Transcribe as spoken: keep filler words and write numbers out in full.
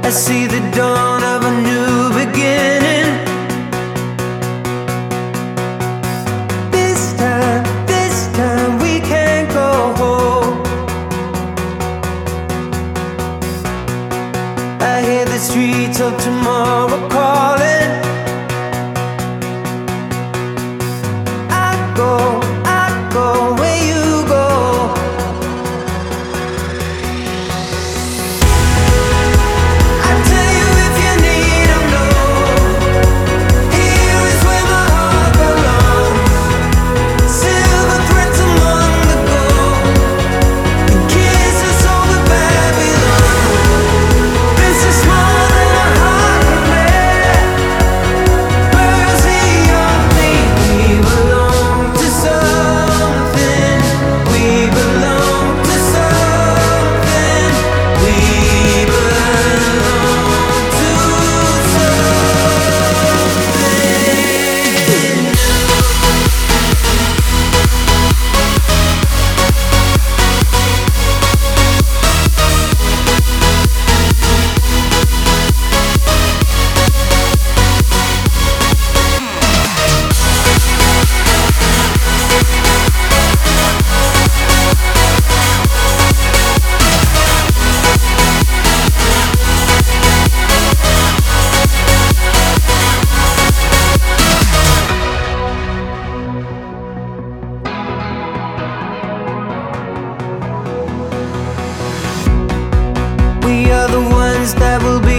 I see the dawn of a new beginning. This time, this time we can't go home. I hear the streets of tomorrow calling. I go, I go where you go. I tell you if you need to know, here is where my heart belongs. Silver threads among the gold, and kisses over Babylon. This is more than a heart can bear. Birds the only, we belong to something. We belong to something. We belong to we are the ones that will be